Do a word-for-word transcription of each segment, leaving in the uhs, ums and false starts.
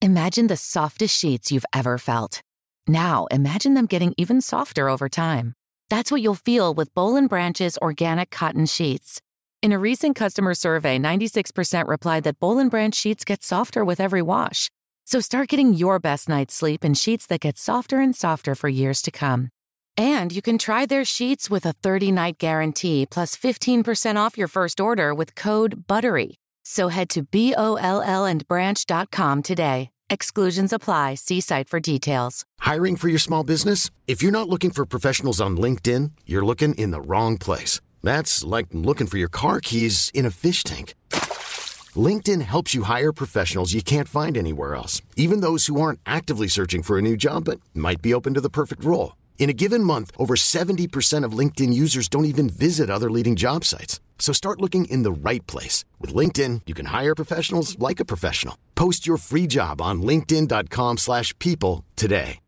Imagine the softest sheets you've ever felt. Now, imagine them getting even softer over time. That's what you'll feel with Boll and Branch's organic cotton sheets. In a recent customer survey, ninety-six percent replied that Boll and Branch sheets get softer with every wash. So start getting your best night's sleep in sheets that get softer and softer for years to come. And you can try their sheets with a thirty-night guarantee plus fifteen percent off your first order with code BUTTERY. So head to B O L L and branch dot com today. Exclusions apply. See site for details. Hiring for your small business? If you're not looking for professionals on LinkedIn, you're looking in the wrong place. That's like looking for your car keys in a fish tank. LinkedIn helps you hire professionals you can't find anywhere else, even those who aren't actively searching for a new job but might be open to the perfect role. In a given month, over seventy percent of LinkedIn users don't even visit other leading job sites. So start looking in the right place. With LinkedIn, you can hire professionals like a professional. Post your free job on linkedin dot com slash people today.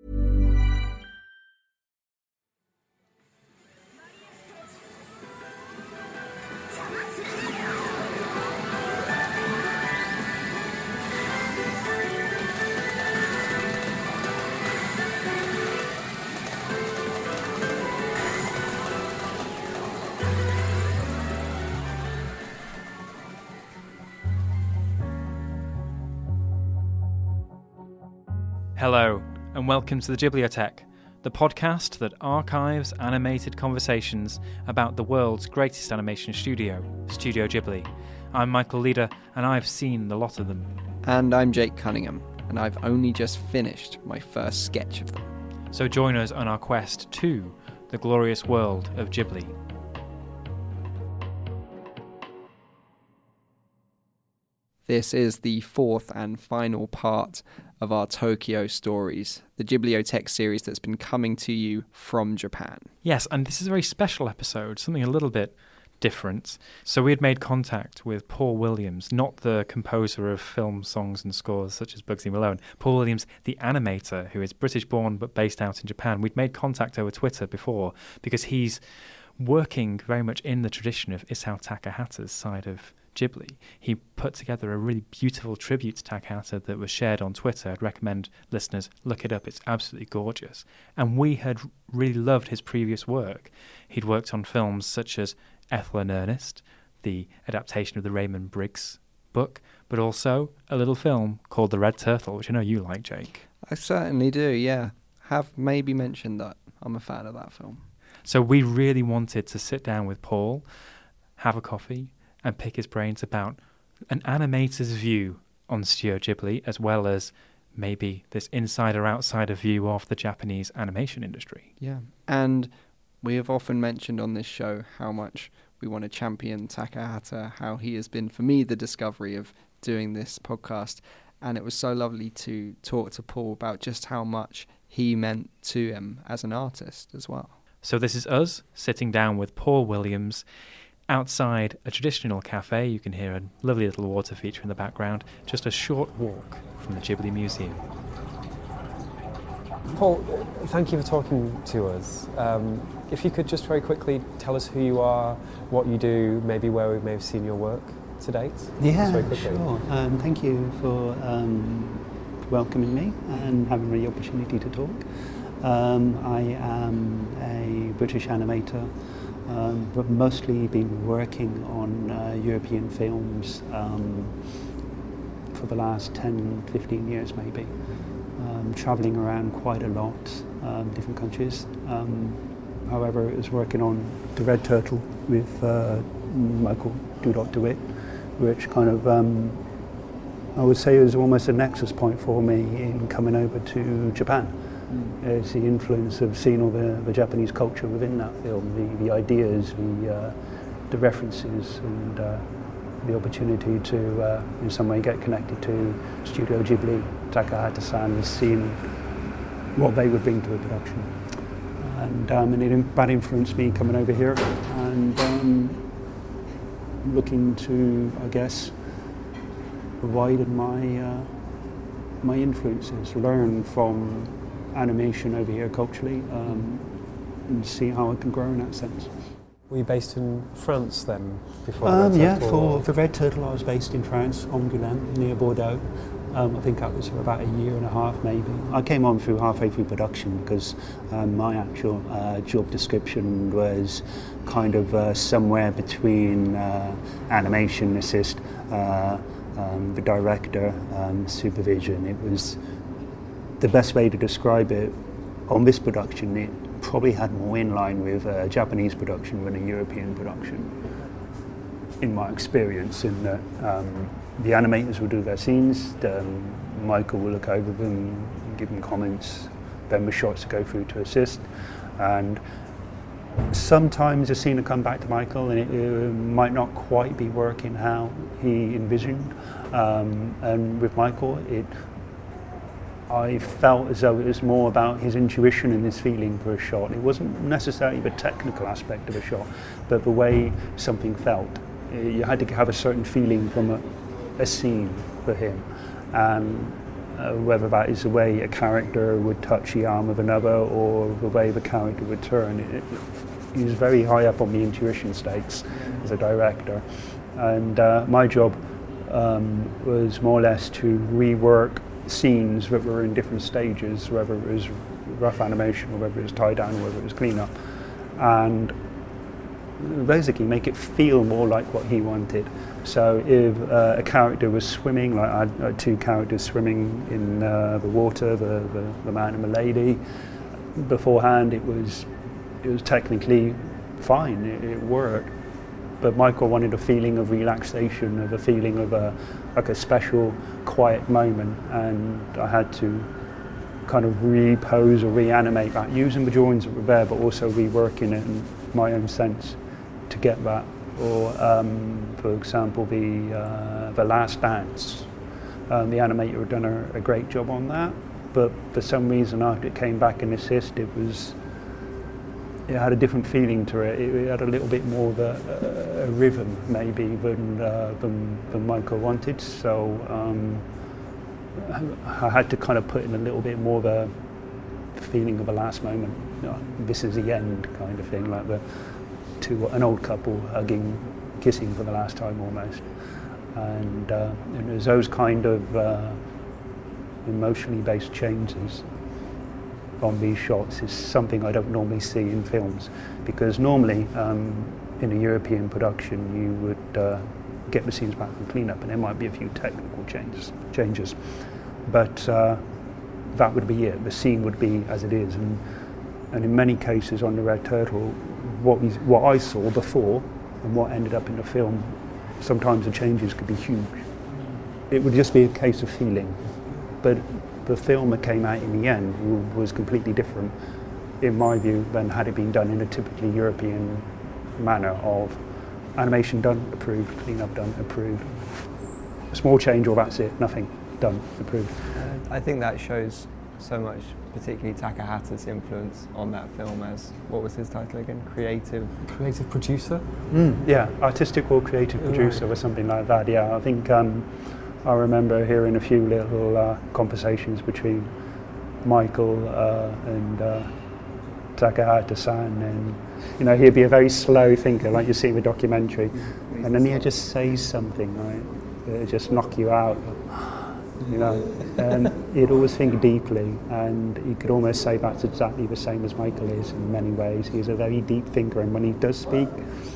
Hello, and welcome to the Ghibliotheque, the podcast that archives animated conversations about the world's greatest animation studio, Studio Ghibli. I'm Michael Leader, and I've seen the lot of them. And I'm Jake Cunningham, and I've only just finished my first sketch of them. So join us on our quest to the glorious world of Ghibli. This is the fourth and final part of our Tokyo Stories, the Ghibliotheque series that's been coming to you from Japan. Yes, and this is a very special episode, something a little bit different. So we had made contact with Paul Williams, not the composer of film songs and scores such as Bugsy Malone. Paul Williams, the animator, who is British-born but based out in Japan. We'd made contact over Twitter before because he's working very much in the tradition of Isao Takahata's side of Ghibli. He put together a really beautiful tribute to Takahata that was shared on Twitter. I'd recommend listeners look it up. It's absolutely gorgeous. And we had really loved his previous work. He'd worked on films such as Ethel in Earnest, the adaptation of the Raymond Briggs book, but also a little film called The Red Turtle, which I know you like, Jake. I certainly do, yeah. Have maybe mentioned that. I'm a fan of that film. So we really wanted to sit down with Paul, have a coffee, and pick his brains about an animator's view on Studio Ghibli, as well as maybe this insider-outsider view of the Japanese animation industry. Yeah, and we have often mentioned on this show how much we want to champion Takahata, how he has been, for me, the discovery of doing this podcast. And it was so lovely to talk to Paul about just how much he meant to him as an artist as well. So this is us sitting down with Paul Williams outside a traditional cafe. You can hear a lovely little water feature in the background, just a short walk from the Ghibli Museum. Paul, thank you for talking to us. Um, if you could just very quickly tell us who you are, what you do, maybe where we may have seen your work to date. Yeah, sure. Um, thank you for um, welcoming me and having the opportunity to talk. Um, I am a British animator, Um, but mostly been working on uh, European films um, for the last ten, fifteen years maybe. Um, travelling around quite a lot, um, different countries. Um, however, I was working on The Red Turtle with uh, Michael Dudok de Wit, which kind of, um, I would say was almost a nexus point for me in coming over to Japan. Mm. It's the influence of seeing all the, the Japanese culture within that film, the, the ideas, the, uh, the references, and uh, the opportunity to, uh, in some way, get connected to Studio Ghibli, Takahata-san, and seeing what they would bring to the production. And, um, and it, that influenced me coming over here and um, looking to, I guess, widen my, uh, my influences, learn from animation over here culturally, um, and see how I can grow in that sense. Were you based in France then? Before Um, Red yeah, Turtle, for or? the Red Turtle I was based in France, Angoulême, near Bordeaux. Um, I think that was for about a year and a half, maybe. I came on through halfway through production because um, my actual uh, job description was kind of uh, somewhere between uh, animation assist, uh, um, the director, um, supervision. It was the best way to describe it. On this production, it probably had more in line with a Japanese production than a European production, in my experience, in that um, the animators will do their scenes, um, Michael will look over them, give them comments, then the shots go through to assist, and sometimes a scene will come back to Michael and it uh, might not quite be working how he envisioned, um, and with Michael it I felt as though it was more about his intuition and his feeling for a shot. It wasn't necessarily the technical aspect of a shot, but the way something felt. You had to have a certain feeling from a, a scene for him, and uh, whether that is the way a character would touch the arm of another or the way the character would turn. It, it, he was very high up on the intuition stakes as a director, and uh, my job um, was more or less to rework scenes that were in different stages, whether it was rough animation or whether it was tie down or whether it was clean up, and basically make it feel more like what he wanted. So if uh, a character was swimming, like I had uh, two characters swimming in uh, the water, the, the, the man and the lady, beforehand it was it was technically fine, it, it worked. But Michael wanted a feeling of relaxation, of a feeling of a like a special quiet moment, and I had to kind of repose or reanimate that using the drawings that were there, but also reworking it in my own sense to get that. Or um, for example, the uh, the Last Dance, um, the animator had done a, a great job on that, but for some reason after it came back in assist, it was it had a different feeling to it. It, it had a little bit more of a, a rhythm maybe than, uh, than than Michael wanted. So um, I had to kind of put in a little bit more of a feeling of a last moment. You know, this is the end kind of thing, like the two an old couple hugging, kissing for the last time almost. And, uh, and it was those kind of uh, emotionally based changes on these shots is something I don't normally see in films, because normally um, in a European production you would uh, get the scenes back and clean up, and there might be a few technical changes, changes. but uh, that would be it. The scene would be as it is, and and in many cases on the Red Turtle, what we what I saw before and what ended up in the film, sometimes the changes could be huge. It would just be a case of feeling, but the film that came out in the end was completely different, in my view, than had it been done in a typically European manner of animation done, approved, clean up done, approved. A small change, or that's it, nothing, done, approved. Uh, I think that shows so much, particularly Takahata's influence on that film as, what was his title again? Creative? Creative producer? Mm, yeah, artistic or creative producer, right, or something like that, yeah. I think um, I remember hearing a few little uh, conversations between Michael uh, and uh, Takahata-san, and you know, he'd be a very slow thinker, like you see in the documentary, and then he'd just say something, right, it'd just knock you out, you know, and he'd always think deeply, and he could almost say that's exactly the same as Michael is in many ways. He's a very deep thinker, and when he does speak,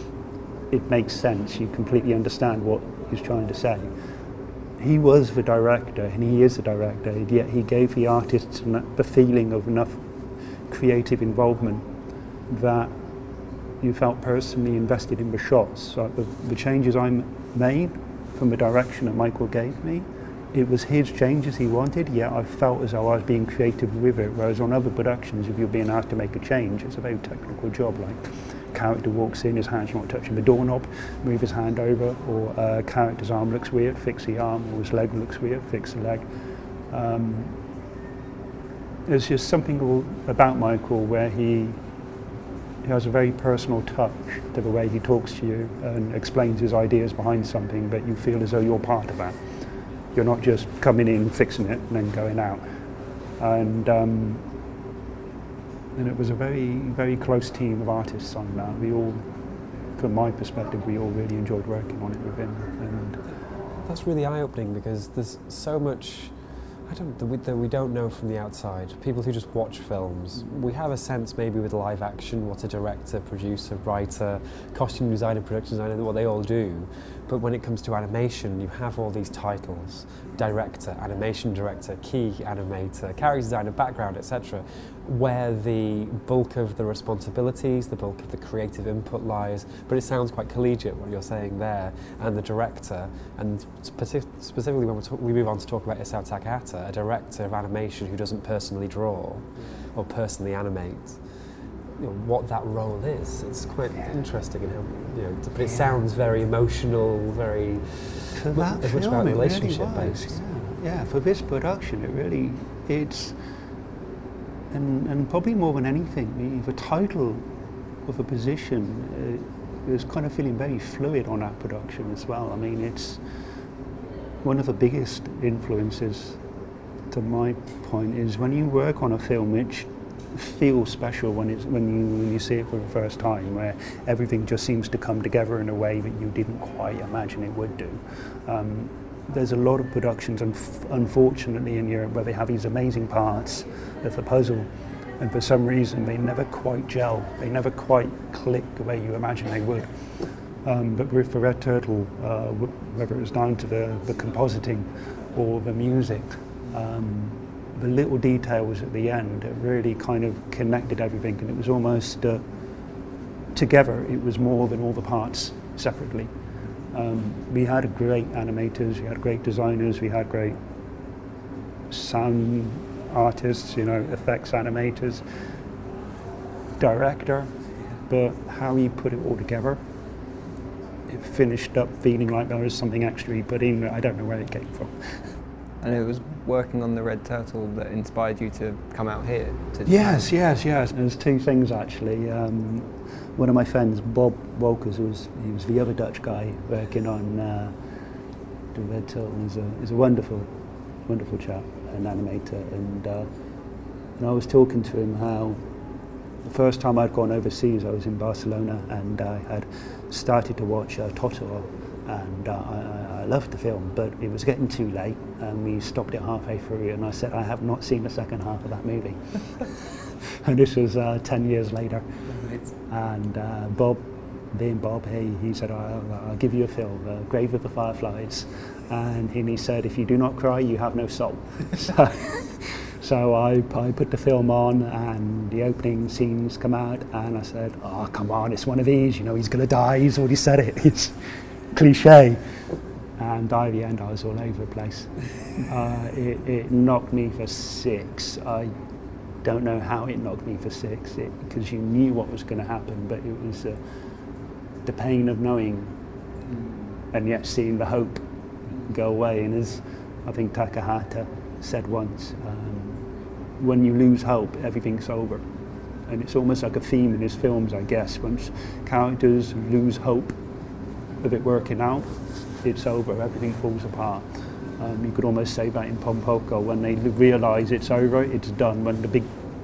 it makes sense. You completely understand what he's trying to say. He was the director, and he is the director, yet he gave the artists the feeling of enough creative involvement that you felt personally invested in the shots. Like the, the changes I made from the direction that Michael gave me, it was his changes he wanted, yet I felt as though I was being creative with it, whereas on other productions, if you're being asked to make a change, it's a very technical job. Like, character walks in, his hand's not touching the doorknob, move his hand over, or uh, character's arm looks weird, fix the arm, or his leg looks weird, fix the leg. Um, there's just something about Michael where he, he has a very personal touch to the way he talks to you and explains his ideas behind something, but you feel as though you're part of that. You're not just coming in, fixing it, and then going out. And um, and it was a very, very close team of artists on that. We all, from my perspective, we all really enjoyed working on it with him. And That's really eye-opening because there's so much I don't, that, we, that we don't know from the outside. People who just watch films, we have a sense maybe with live action what a director, producer, writer, costume designer, production designer, what they all do. But when it comes to animation, you have all these titles: director, animation director, key animator, character designer, background, et cetera, where the bulk of the responsibilities, the bulk of the creative input lies. But it sounds quite collegiate what you're saying there. And the director, and specific, specifically when we, talk, we move on to talk about Isao Takahata, a director of animation who doesn't personally draw or personally animate, you know, what that role is. It's quite yeah. interesting, in how, you know, but it yeah. sounds very emotional, very for that as film, much about it relationship really was, based. Yeah. yeah, for this production, it really it's and and probably more than anything, the, the title of a position uh, is kind of feeling very fluid on that production as well. I mean, it's one of the biggest influences, to my point, is when you work on a film which feels special when it's when you when you see it for the first time, where everything just seems to come together in a way that you didn't quite imagine it would do. Um, there's a lot of productions, and unfortunately in Europe, where they have these amazing parts of the puzzle, and for some reason they never quite gel. They never quite click the way you imagine they would. Um, but with the Red Turtle, uh, whether it was down to the, the compositing or the music, um, the little details at the end that really kind of connected everything, and it was almost uh, together. It was more than all the parts separately. Um, we had great animators, we had great designers, we had great sound artists, you know, effects animators, director, but how he put it all together, it finished up feeling like there was something extra he put in. I don't know where it came from. And it was working on the Red Turtle that inspired you to come out here? To yes, yes, yes. There's two things actually. Um, one of my friends, Bob Wolkers, who was he was the other Dutch guy working on uh, the Red Turtle. He's a, he's a wonderful, wonderful chap, an animator, and uh, and I was talking to him how the first time I'd gone overseas, I was in Barcelona, and I had started to watch uh, Totoro. And uh, I, I loved the film, but it was getting too late, and we stopped it halfway through, and I said, I have not seen the second half of that movie. And this was uh, ten years later. Right. And uh, Bob, being Bob, he, he said, I'll, I'll give you a film, uh, Grave of the Fireflies. And he said, if you do not cry, you have no soul. so so I, I put the film on, and the opening scenes come out, and I said, oh, come on, it's one of these, you know, he's going to die, he's already said it. It's cliche. And by the end I was all over the place. Uh, it, it knocked me for six. I don't know how it knocked me for six, because you knew what was going to happen, but it was uh, the pain of knowing and yet seeing the hope go away. And as I think Takahata said once, um, when you lose hope, everything's over. And it's almost like a theme in his films, I guess. Once characters lose hope of it working out, it's over, everything falls apart. Um, you could almost say that in Pompoko, when they realise it's over, it's done. When the big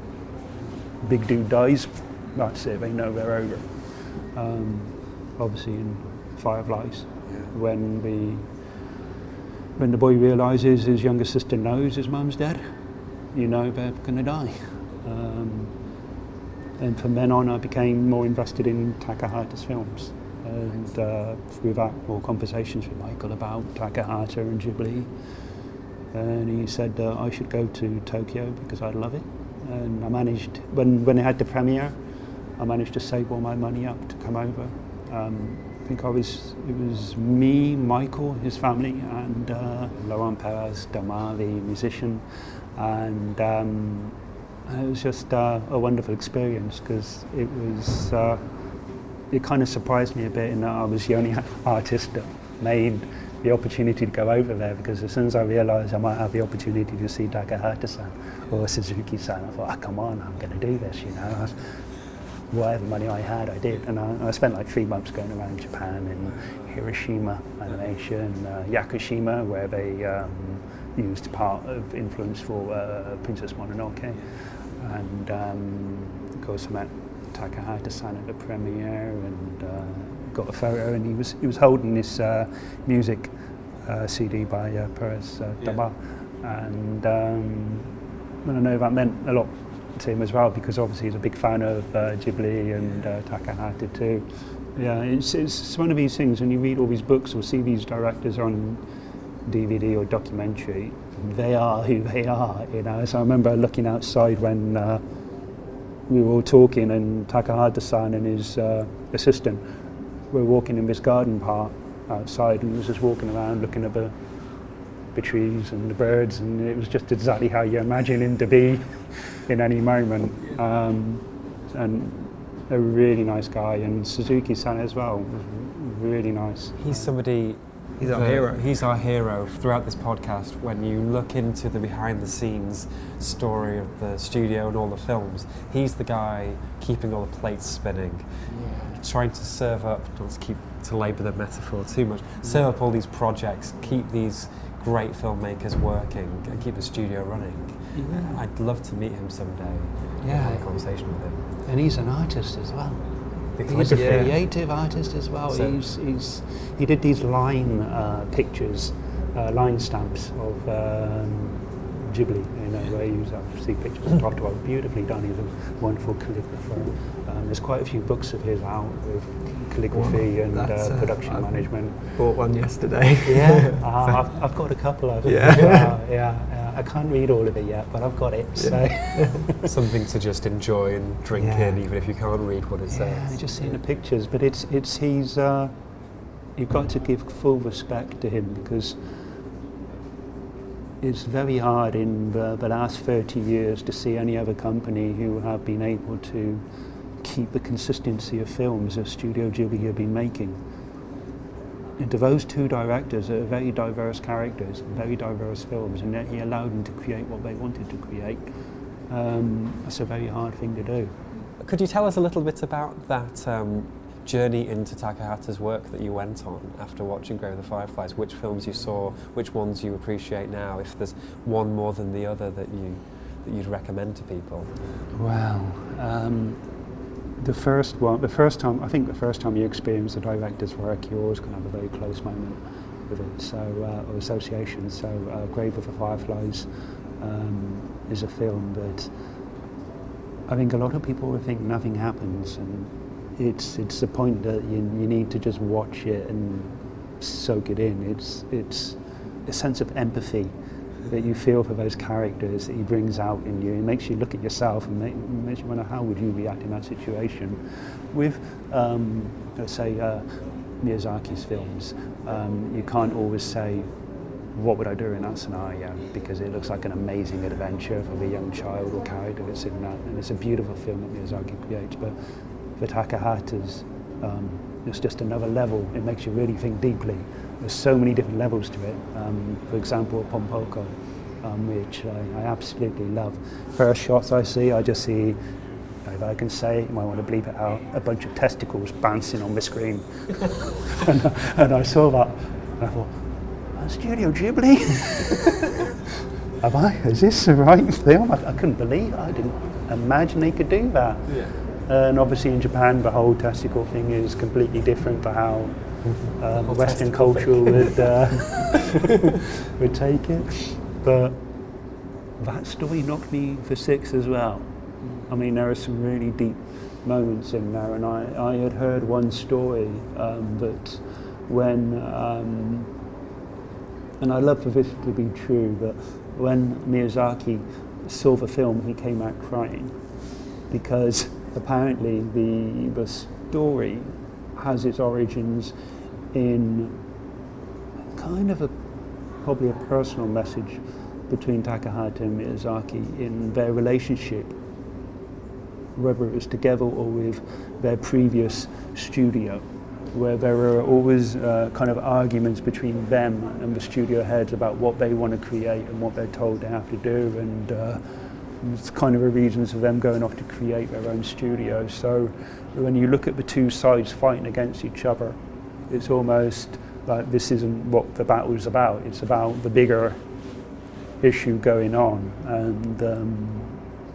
big dude dies, that's it, they know they're over. Um, obviously in Fireflies, yeah. when the when the boy realises his younger sister knows his mum's dead, you know they're going to die. Um, and from then on I became more invested in Takahata's films. And uh, through that, more conversations with Michael about Takahata and Ghibli. And he said uh, I should go to Tokyo because I'd love it. And I managed, when, when they had the premiere, I managed to save all my money up to come over. Um, I think I was, it was me, Michael, his family, and uh, Laurent Perez, Domar, the musician. And um, it was just uh, a wonderful experience, because it was, uh, it kind of surprised me a bit in that I was the only artist that made the opportunity to go over there, because as soon as I realised I might have the opportunity to see Takahata-san or Suzuki-san, I thought, oh, come on, I'm going to do this, you know. Whatever money I had, I did. And I, I spent like three months going around Japan and Hiroshima Animation, uh, Yakushima, where they um, used part of influence for uh, Princess Mononoke. And um, of course I met Takahata-san at the premiere, and uh, got a photo, and he was he was holding this uh, music uh, C D by uh, Perez uh, Dama, and um, I don't know, that meant a lot to him as well, because obviously he's a big fan of uh, Ghibli and uh, Takahata too. Yeah, it's, it's one of these things when you read all these books or see these directors on D V D or documentary, they are who they are, you know. So I remember looking outside when uh, we were all talking, and Takahata-san and his uh, assistant were walking in this garden path outside, and he was just walking around looking at the, the trees and the birds, and it was just exactly how you imagine him to be in any moment. Um, and a really nice guy, and Suzuki-san as well was really nice. He's somebody... He's our the, hero. He's our hero throughout this podcast. When you look into the behind-the-scenes story of the studio and all the films, he's the guy keeping all the plates spinning, yeah. trying to serve up, not to keep to labour the metaphor too much, yeah. serve up all these projects, keep these great filmmakers working, and keep the studio running. Yeah. I'd love to meet him someday. Yeah, have a conversation with him. And he's an artist as well. He's a yeah. creative artist as well. So he's, he's, he did these line uh, pictures, uh, line stamps of um, Ghibli, you know, where you see pictures of Totoro, beautifully done. He's a wonderful calligrapher. Um, there's quite a few books of his out with calligraphy and uh, uh, production I management. Bought one yesterday. Yeah, uh, I've, I've got a couple of them. Yeah. uh, yeah. I can't read all of it yet, but I've got it. Yeah. So something to just enjoy and drink yeah. in, even if you can't read what it says. Yeah, just seeing the pictures, but it's it's he's. Uh, you've got to give full respect to him, because it's very hard in the, the last thirty years to see any other company who have been able to keep the consistency of films that Studio Ghibli have been making. And to those two directors are very diverse characters, very diverse films, and yet he allowed them to create what they wanted to create. Um, that's a very hard thing to do. Could you tell us a little bit about that um, journey into Takahata's work that you went on after watching Grave of the Fireflies? Which films you saw, which ones you appreciate now, if there's one more than the other that, you, that you'd recommend to people? Wow. Um, The first one, the first time, I think the first time you experience the director's work, you always can have a very close moment with it, so, uh, or association. So uh, Grave of the Fireflies um, is a film that I think a lot of people would think nothing happens, and it's it's the point that you, you need to just watch it and soak it in. It's, it's a sense of empathy that you feel for those characters that he brings out in you. It makes you look at yourself and make, makes you wonder, how would you react in that situation? With, um, let's say, uh, Miyazaki's films, um, you can't always say, what would I do in that scenario? Because it looks like an amazing adventure for the young child or character that's in that, and it's a beautiful film that Miyazaki creates. But for Takahata's, um, it's just another level. It makes you really think deeply. There's so many different levels to it. Um, for example, Pompoko, um, which I, I absolutely love. First shots I see, I just see, if I can say, you might want to bleep it out, a bunch of testicles bouncing on the screen. and, and I saw that, and I thought, oh, Studio Ghibli? Have I? Is this the right film? I, I couldn't believe it. I didn't imagine they could do that. Yeah. And obviously in Japan, the whole testicle thing is completely different to how um, Western culture would, uh, would take it. But that story knocked me for six as well. I mean, there are some really deep moments in there, and I, I had heard one story um, that when, um, and I love for this to be true, but when Miyazaki saw the film, he came out crying, because apparently the, the story has its origins in kind of a, probably a personal message between Takahata and Miyazaki in their relationship, whether it was together or with their previous studio, where there were always uh, kind of arguments between them and the studio heads about what they want to create and what they're told they have to do, and uh, it's kind of a reasons for them going off to create their own studio. So when you look at the two sides fighting against each other, it's almost like this isn't what the battle is about. It's about the bigger issue going on. And um,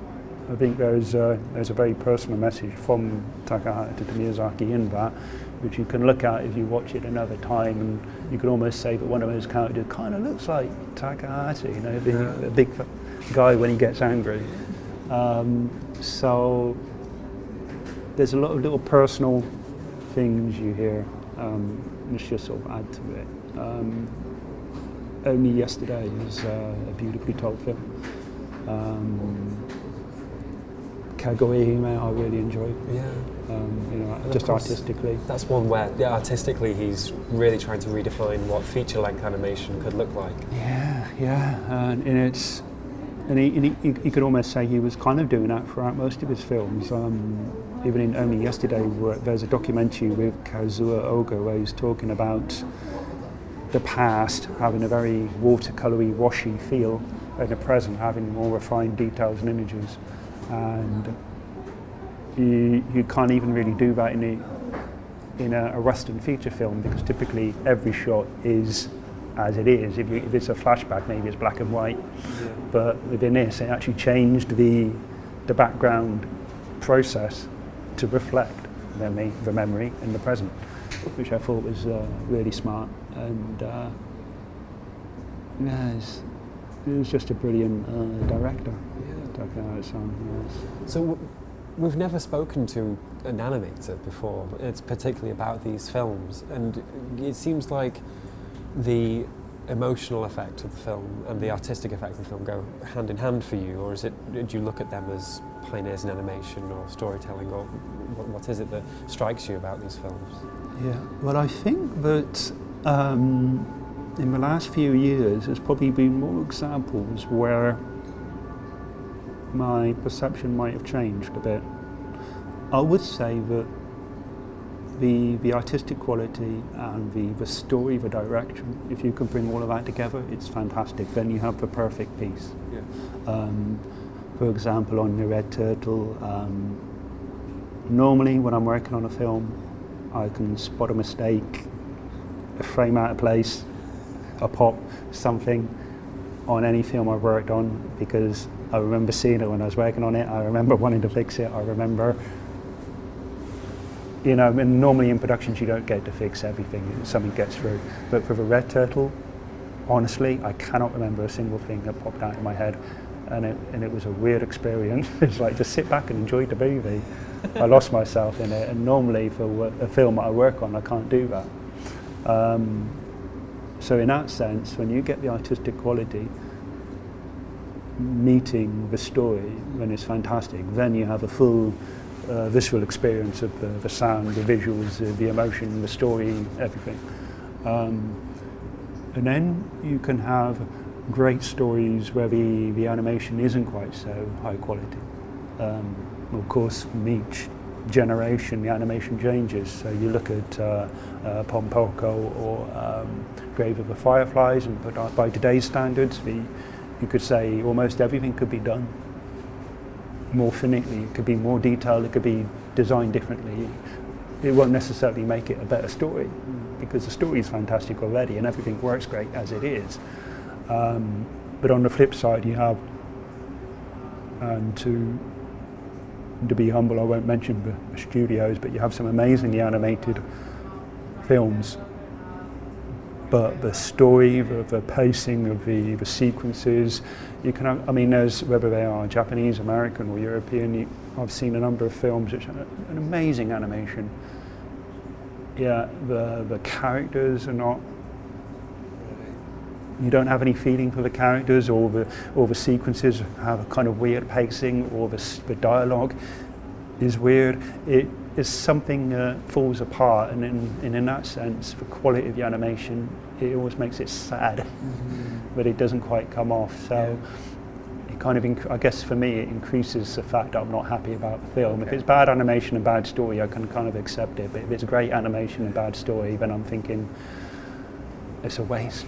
I think there's uh, there's a very personal message from Takahata to Miyazaki in that, which you can look at if you watch it another time, and you can almost say that one of those characters kind of looks like Takahata, you know, the, yeah. the big guy when he gets angry. Um, so there's a lot of little personal things you hear, um, which just sort of add to it. Um, Only Yesterday is uh, a beautifully told film. Um, Kaguya-hime I really enjoyed. Yeah. Um, you know, and just artistically. That's one where, yeah, artistically he's really trying to redefine what feature-length animation could look like. Yeah, yeah, and, and it's, and he, and he, he could almost say he was kind of doing that throughout most of his films. Um, even in Only Yesterday, where there's a documentary with Kazuo Oga where he's talking about the past having a very watercolory, washy feel, and the present having more refined details and images. And you, you can't even really do that in a, in a, a Western feature film, because typically every shot is as it is. If, you, if it's a flashback, maybe it's black and white. Yeah. But within this, it actually changed the, the background process to reflect the, me, the memory in the present, which I thought was uh, really smart. And uh, yeah, it's, it was just a brilliant uh, director. Yeah. Takahata-san, yes. So w- we've never spoken to an animator before. It's particularly about these films, and it seems like the emotional effect of the film and the artistic effect of the film go hand in hand for you, or is it? Do you look at them as pioneers in animation or storytelling, or what, what is it that strikes you about these films? Yeah, well, I think that um, in the last few years there's probably been more examples where my perception might have changed a bit. I would say that the the artistic quality and the, the story, the direction, if you can bring all of that together, it's fantastic. Then you have the perfect piece. Yeah. Um, for example, on The Red Turtle, um, normally when I'm working on a film, I can spot a mistake, a frame out of place, a pop, something on any film I've worked on, because I remember seeing it when I was working on it, I remember wanting to fix it, I remember, you know, and normally in productions you don't get to fix everything, something gets through. But for The Red Turtle, honestly, I cannot remember a single thing that popped out in my head, and it, and it was a weird experience. It's like, just sit back and enjoy the movie. I lost myself in it, and normally for a film that I work on, I can't do that. Um, so in that sense, when you get the artistic quality meeting the story, when it's fantastic, then you have a full uh, visceral experience of the, the sound, the visuals, uh, the emotion, the story, everything. Um, and then you can have great stories where the, the animation isn't quite so high quality. Um, of course, from each generation, the animation changes. So you look at uh, uh, Pompoko or um, Grave of the Fireflies, and but by today's standards, the, you could say almost everything could be done more finitely. It could be more detailed. It could be designed differently. It won't necessarily make it a better story, because the story is fantastic already and everything works great as it is. Um, but on the flip side, you have, and to to be humble, I won't mention the, the studios, but you have some amazingly animated films. But the story, the, the pacing of the, the sequences, you can have, I mean, there's, whether they are Japanese, American or European, you, I've seen a number of films which have an amazing animation. Yeah, the, the characters are not, you don't have any feeling for the characters, or the or the sequences have a kind of weird pacing, or the, the dialogue is weird. It is something that falls apart, and in, and in that sense, the quality of the animation, it always makes it sad, mm-hmm. but it doesn't quite come off. So yeah. it kind of, inc- I guess for me, it increases the fact that I'm not happy about the film. Okay. If it's bad animation and bad story, I can kind of accept it. But if it's great animation and bad story, then I'm thinking it's a waste.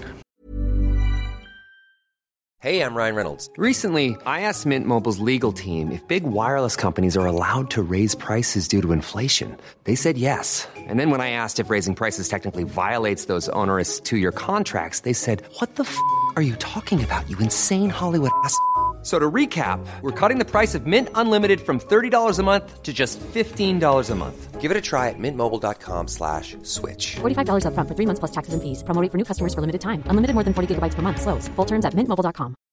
Hey, I'm Ryan Reynolds. Recently, I asked Mint Mobile's legal team if big wireless companies are allowed to raise prices due to inflation. They said yes. And then when I asked if raising prices technically violates those onerous two-year contracts, they said, "What the f*** are you talking about, you insane Hollywood ass f- So to recap, we're cutting the price of Mint Unlimited from thirty dollars a month to just fifteen dollars a month. Give it a try at mintmobile.com slash switch. forty-five dollars up front for three months plus taxes and fees. Promo rate for new customers for limited time. Unlimited more than forty gigabytes per month. Slows full terms at mint mobile dot com.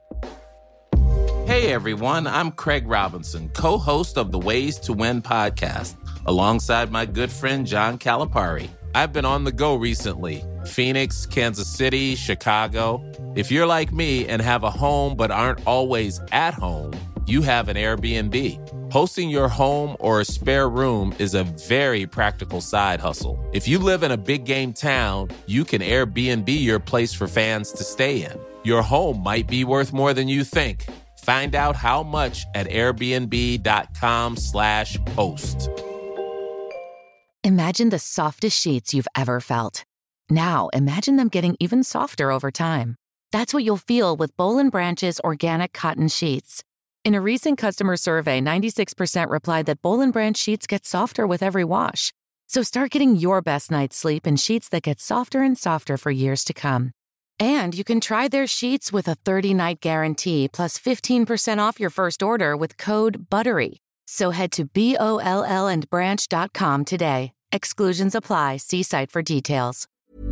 Hey everyone, I'm Craig Robinson, co-host of the Ways to Win podcast, alongside my good friend John Calipari. I've been on the go recently. Phoenix, Kansas City, Chicago. If you're like me and have a home but aren't always at home, you have an Airbnb. Hosting your home or a spare room is a very practical side hustle. If you live in a big game town, you can Airbnb your place for fans to stay in. Your home might be worth more than you think. Find out how much at airbnb.com slash host. Imagine the softest sheets you've ever felt. Now, imagine them getting even softer over time. That's what you'll feel with Boll and Branch's organic cotton sheets. In a recent customer survey, ninety-six percent replied that Boll and Branch sheets get softer with every wash. So start getting your best night's sleep in sheets that get softer and softer for years to come. And you can try their sheets with a thirty-night guarantee plus fifteen percent off your first order with code BUTTERY. So head to B O L L and branch dot com today. Exclusions apply. See site for details.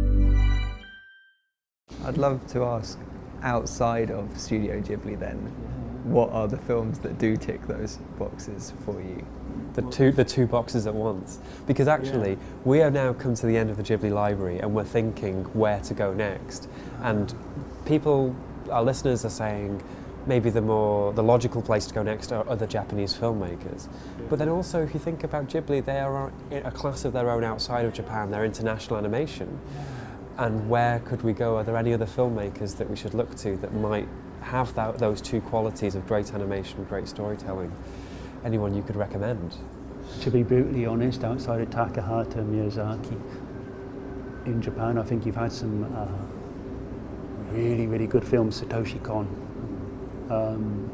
I'd love to ask, outside of Studio Ghibli then, what are the films that do tick those boxes for you? The two, the two boxes at once. Because actually, yeah. we have now come to the end of the Ghibli library and we're thinking where to go next. And people, our listeners are saying, maybe the more, the logical place to go next are other Japanese filmmakers. But then also, if you think about Ghibli, they are a class of their own outside of Japan. They're international animation. And where could we go? Are there any other filmmakers that we should look to that might have that, those two qualities of great animation, great storytelling? Anyone you could recommend? To be brutally honest, outside of Takahata and Miyazaki, in Japan, I think you've had some uh, really, really good films. Satoshi Kon, um,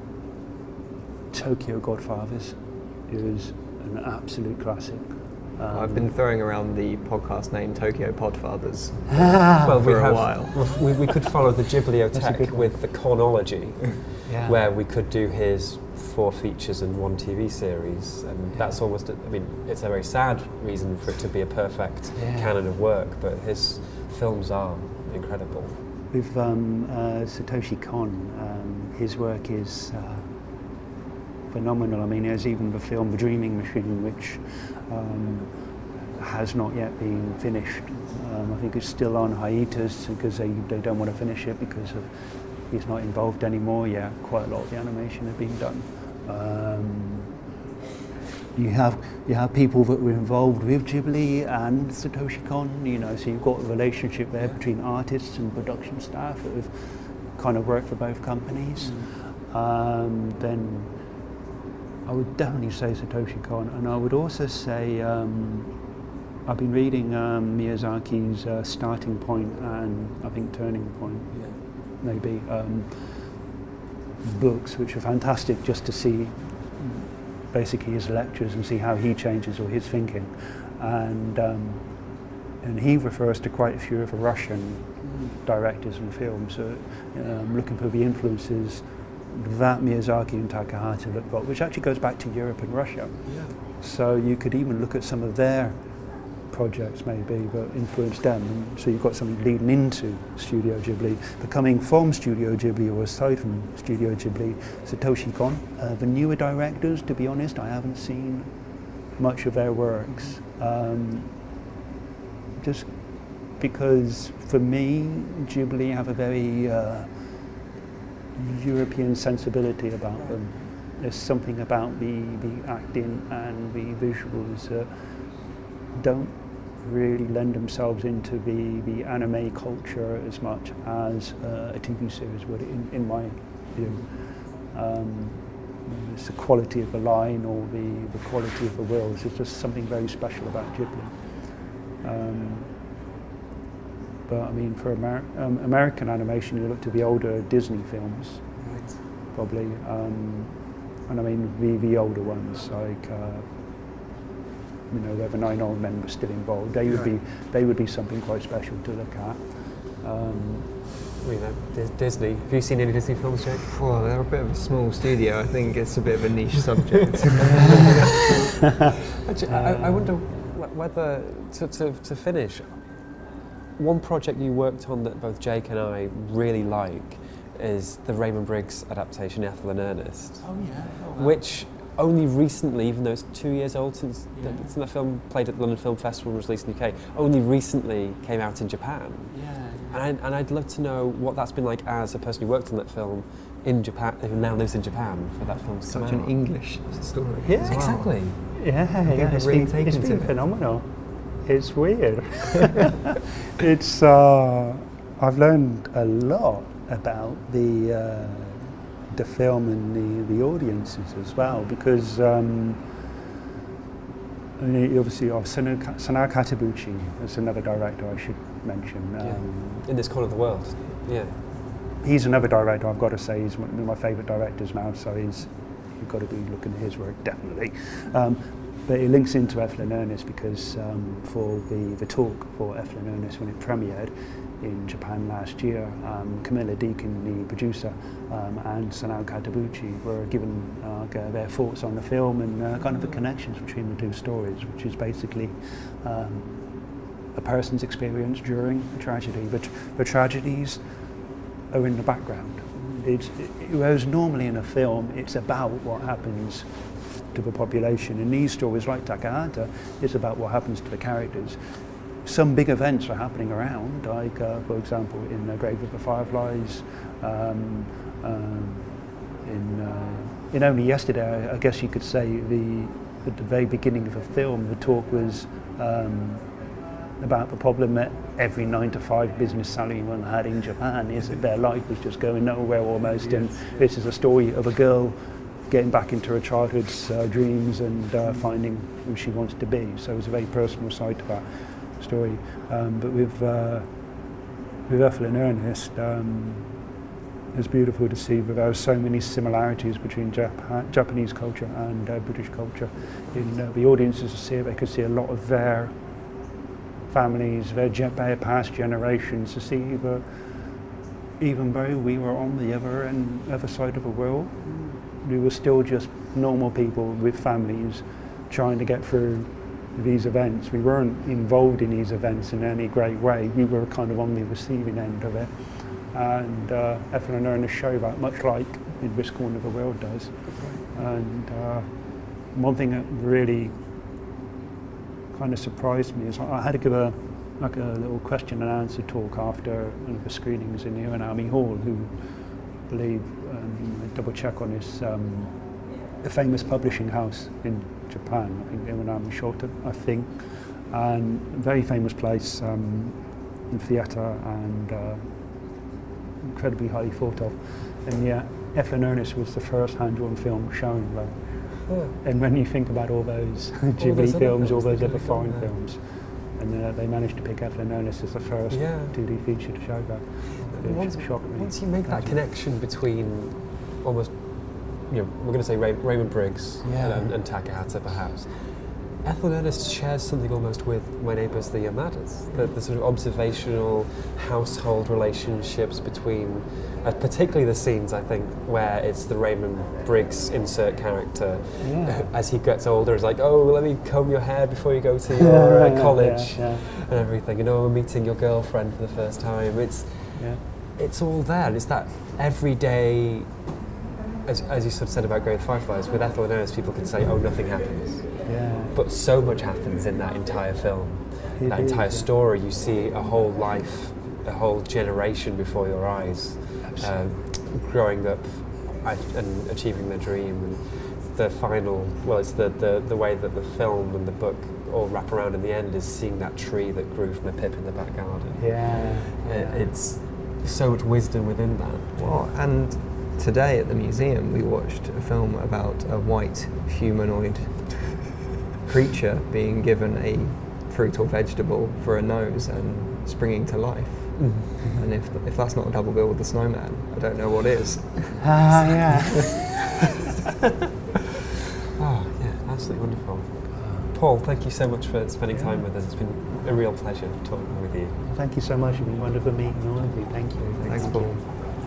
Tokyo Godfathers is an absolute classic. Um, I've been throwing around the podcast name Tokyo Podfathers well, for we a have, while. We, we could follow the Ghibliothèque with the Konology, yeah. where we could do his four features and one T V series, and yeah. that's almost, I mean, it's a very sad reason for it to be a perfect yeah. canon of work, but his films are incredible. With um, uh, Satoshi Kon, um, his work is uh, phenomenal. I mean, there's even the film The Dreaming Machine, which um, has not yet been finished. Um, I think it's still on hiatus because they, they don't want to finish it because of, he's not involved anymore. Yeah, quite a lot of the animation has been done. Um, you have you have people that were involved with Ghibli and Satoshi Kon, you know, so you've got a relationship there between artists and production staff that have kind of worked for both companies. Mm. Um, then I would definitely say Satoshi Kon, and I would also say um, I've been reading um, Miyazaki's uh, Starting Point and I think Turning Point, yeah. maybe, um, books which are fantastic just to see basically his lectures and see how he changes or his thinking. And um, and he refers to quite a few of the Russian directors and films, so, um, looking for the influences that Miyazaki and Takahata look at, which actually goes back to Europe and Russia. Yeah. So you could even look at some of their projects maybe that influenced them, and so you've got something leading into Studio Ghibli. But coming from Studio Ghibli or aside from Studio Ghibli, Satoshi Kon. Uh, the newer directors, to be honest, I haven't seen much of their works. Um, just because for me, Ghibli have a very uh, European sensibility about them. There's something about the, the acting and the visuals that don't really lend themselves into the, the anime culture as much as uh, a T V series would, in, in my view. Um, it's the quality of the line or the, the quality of the worlds. There's just something very special about Ghibli. Um, but I mean, for Amer um, American animation, you look to the older Disney films, right. probably. Um, and I mean, the, the older ones, like, uh, you know, where the Nine Old Men were still involved, they would be they would be something quite special to look at. Um, you know, Dis- Disney. Have you seen any Disney films, Jake? Well, they're a bit of a small studio. I think it's a bit of a niche subject. Actually, I, I wonder wh- whether, to, to, to finish, one project you worked on that both Jake and I really like is the Raymond Briggs adaptation, Ethel and Ernest. Oh yeah. Oh, wow. Which only recently, even though it's two years old since, Yeah. the, since the film played at the London Film Festival and was released in the U K, only recently came out in Japan. Yeah. And, I, and I'd love to know what that's been like as a person who worked on that film in Japan, who now lives in Japan, for that film to come Such an out. English story. Yeah, as well. Exactly. Yeah, yeah, it's really been, taken it's to been it. phenomenal. It's weird. it's uh, I've learned a lot about the uh, the film and the, the audiences as well, because um, I mean, obviously oh, Sanao Sanao Katabuchi is another director I should mention. Um, Yeah. In this corner of the world. Yeah. He's another director, I've got to say, he's one of my favourite directors now, so he's, you've got to be looking at his work, definitely. Um, but it links into Ethel and Ernest because um, for the, the talk for Ethel and Ernest when it premiered in Japan last year, um, Camilla Deacon, the producer, um, and Sanao Katabuchi were given uh, their thoughts on the film and uh, kind of the connections between the two stories, which is basically um, a person's experience during a tragedy. But the tragedies are in the background. It's, it, whereas normally in a film, it's about what happens to the population. In these stories, like Takahata, it's about what happens to the characters. Some big events are happening around, like, uh, for example, in uh, Grave of the Fireflies. Um, um, in, uh, in only yesterday, I, I guess you could say, the at the very beginning of the film, the talk was um, about the problem that every nine to five business salaryman had in Japan, is that their life was just going nowhere almost. Yes. And this is a story of a girl getting back into her childhood's uh, dreams and uh, finding who she wants to be. So it was a very personal side to that story. Um, but with uh, with Ethel and Ernest, um, it's beautiful to see that there are so many similarities between Jap- Japanese culture and uh, British culture. In uh, the audiences to see it, they could see a lot of their families, their, ge- their past generations, to see that even though we were on the other and other side of the world, we were still just normal people with families trying to get through these events. We weren't involved in these events in any great way. We were kind of on the receiving end of it. And uh, Ethel and Ernest show that, much like in This Corner of the World does. And uh, one thing that really kind of surprised me is I had to give a like a little question and answer talk after one of the screenings in the Iwanami Hall, who believe, um, double check on this, um, a famous publishing house in Japan, I think Iwanami Shoten, I think, and a very famous place, um, in theatre and uh, incredibly highly thought of. And yet, Ethel and Ernest was the first hand-drawn film shown there. Oh. And when you think about all those Ghibli films, all those other foreign on, films, and uh, they managed to pick Ethel and Ernest as the first yeah. two D feature to show that. Once, once you make that connection between almost, you know, we're going to say Ray, Raymond Briggs yeah. and, and Takahata perhaps, Ethel and Ernest shares something almost with My Neighbours the Yamadas, the, the sort of observational household relationships between, uh, particularly the scenes, I think, where it's the Raymond Briggs insert character, yeah. as he gets older, is like, oh, let me comb your hair before you go to your uh, college, yeah, yeah. and everything, and oh, I'm meeting your girlfriend for the first time. It's, yeah. it's all there, it's that everyday, as, as you sort of said about Grave of the Fireflies, with Ethel and Ernest, people can say, oh, nothing happens. Yeah. But so much happens in that entire film, it that is, entire yeah. story. You see a whole life, a whole generation before your eyes, uh, growing up and achieving their dream. And the final, well, it's the, the, the way that the film and the book all wrap around in the end is seeing that tree that grew from the pip in the back garden. Yeah. It, it's so much wisdom within that. Well, and today at the museum we watched a film about a white humanoid creature being given a fruit or vegetable for a nose and springing to life. Mm-hmm. And if if that's not a double bill with the snowman, I don't know what is. Ah, uh, yeah. Oh, yeah, absolutely wonderful. Paul, thank you so much for spending yeah. time with us. It's been a real pleasure talking with you. Thank you so much. It's been wonderful meeting all of you. Thank you. Thanks, Thank Paul. you.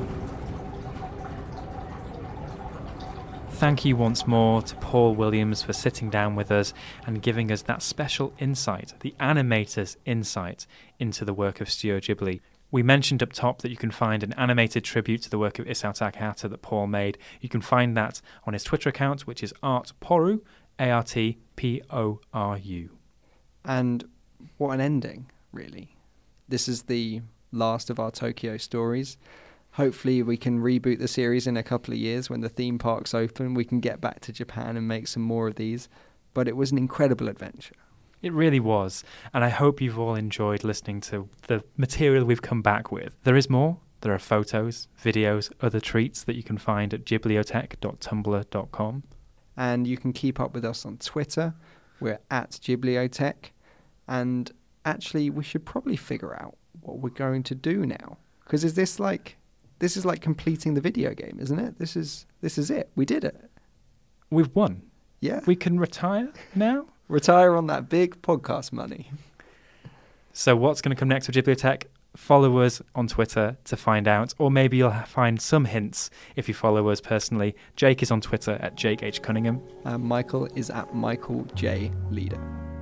Thank you once more to Paul Williams for sitting down with us and giving us that special insight, the animator's insight into the work of Studio Ghibli. We mentioned up top that you can find an animated tribute to the work of Isao Takahata that Paul made. You can find that on his Twitter account, which is artporu, A R T P O R U. And what an ending, really. This is the last of our Tokyo stories. Hopefully we can reboot the series in a couple of years when the theme parks open. We can get back to Japan and make some more of these. But it was an incredible adventure. It really was. And I hope you've all enjoyed listening to the material we've come back with. There is more. There are photos, videos, other treats that you can find at ghibliotech dot tumblr dot com. And you can keep up with us on Twitter. We're at Ghibliotech. And actually, we should probably figure out what we're going to do now. Because is this like... This is like completing the video game, isn't it? This is this is it. We did it. We've won. Yeah. We can retire now? Retire on that big podcast money. So what's going to come next with Ghibliotech? Follow us on Twitter to find out, or maybe you'll find some hints if you follow us personally. Jake is on Twitter at Jake H. Cunningham. And Michael is at Michael J. Leader.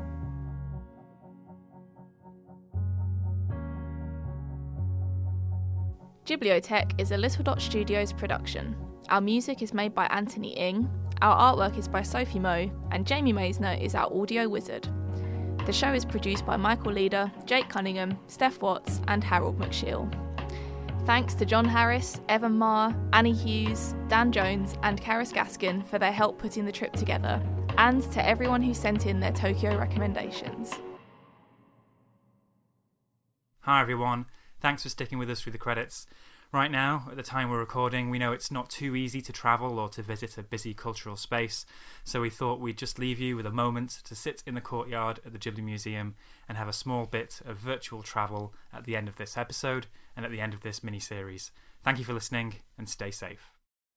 Ghibliotech is a Little Dot Studios production. Our music is made by Anthony Ng, our artwork is by Sophie Moe, and Jamie Maisner is our audio wizard. The show is produced by Michael Leader, Jake Cunningham, Steph Watts, and Harold McShiel. Thanks to John Harris, Evan Marr, Annie Hughes, Dan Jones, and Karis Gaskin for their help putting the trip together, and to everyone who sent in their Tokyo recommendations. Hi everyone. Thanks for sticking with us through the credits. Right now, at the time we're recording, we know it's not too easy to travel or to visit a busy cultural space, so we thought we'd just leave you with a moment to sit in the courtyard at the Ghibli Museum and have a small bit of virtual travel at the end of this episode and at the end of this mini-series. Thank you for listening and stay safe.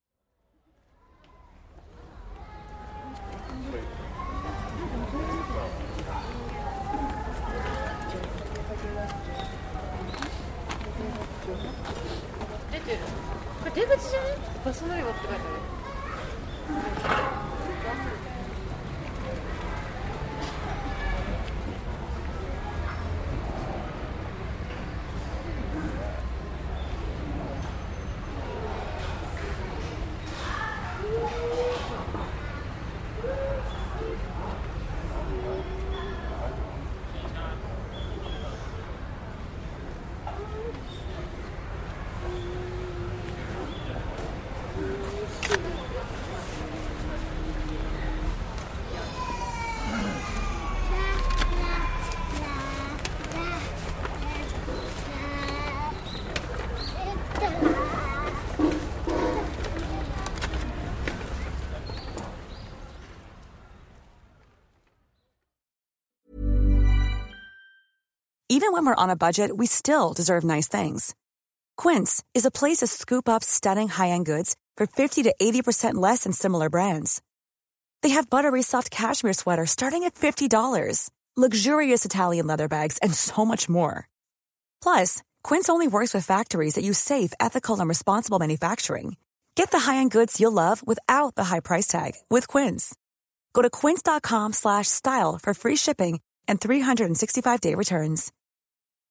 Even when we're on a budget, we still deserve nice things. Quince is a place to scoop up stunning high-end goods for fifty to eighty percent less than similar brands. They have buttery soft cashmere sweaters starting at fifty dollars, luxurious Italian leather bags, and so much more. Plus, Quince only works with factories that use safe, ethical, and responsible manufacturing. Get the high-end goods you'll love without the high price tag with Quince. Go to quince dot com slash style for free shipping and three sixty-five day returns.